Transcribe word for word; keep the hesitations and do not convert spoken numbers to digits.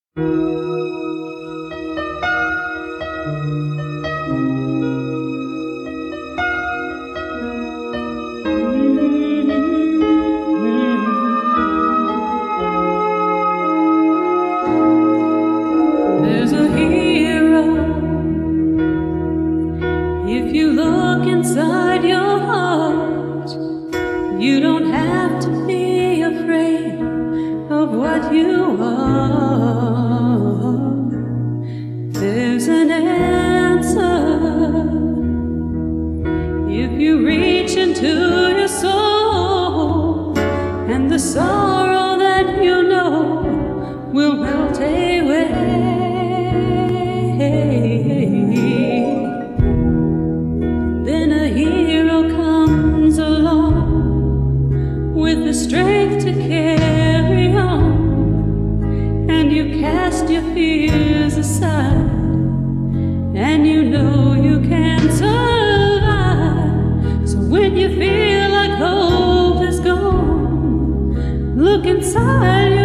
There's a hero if you look inside your heart. You don't have to be afraid of what you are. There's an answer if you reach into your soul, and the sorrow that you know will melt away. Then a hero comes along with the strength to carry on, and you cast your fears aside, and you know you can survive. So when you feel like hope is gone, look inside